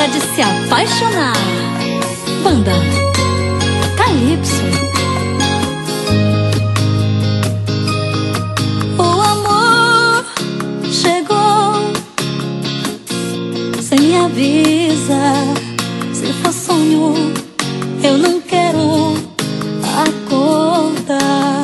hora de se apaixonar. Banda Calypso. O amor chegou sem me avisar. Se for sonho, eu não quero acordar.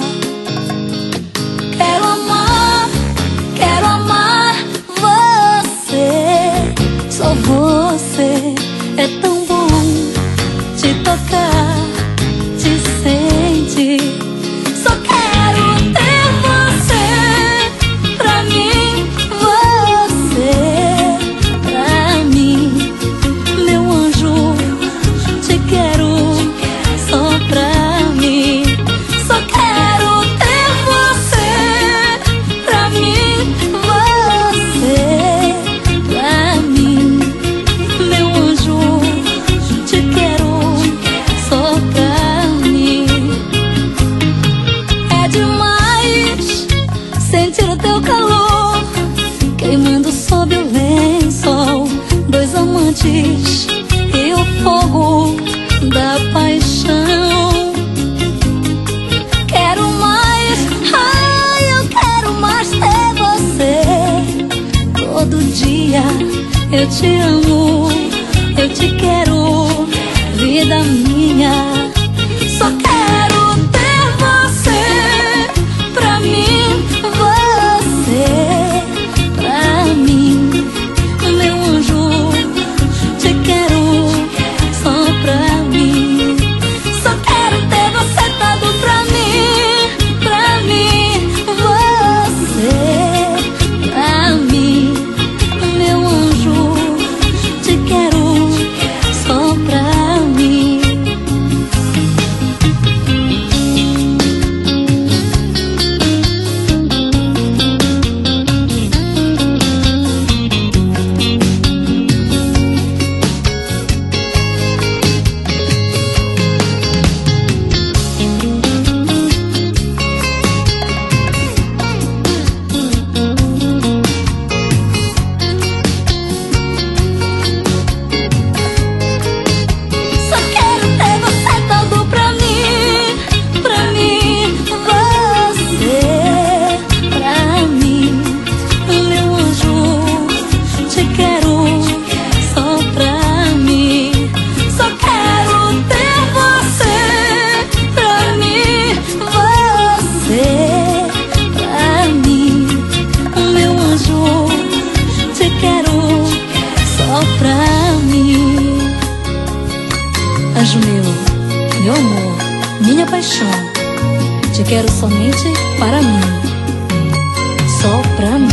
Quero amar você. Só você. É tão bom te tocar, te sentir. Só quero ter você pra mim, você pra mim, meu anjo. Te quero só pra mim. Só quero ter você pra mim, você pra mim, meu anjo. Te quero só pra mim. É demais sentir o teu calor queimando sob o lençol. Dois amantes e o fogo da paixão. Quero mais, ai, eu quero mais ter você. Todo dia eu te amo, eu te quero, vida minha. Só quero ter você pra mim, você pra mim, meu anjo. Te quero só pra mim. Só quero ter você todo pra mim, você pra mim, meu anjo. Te quero só pra mim. Só quero ter você todo pra mim, você pra mim, meu anjo. Te quero só pra mim. Só quero ter você pra mim, você pra mim, meu anjo. Te quero só pra mim. Anjo meu amor, minha paixão. Te quero somente para mim, só pra mim.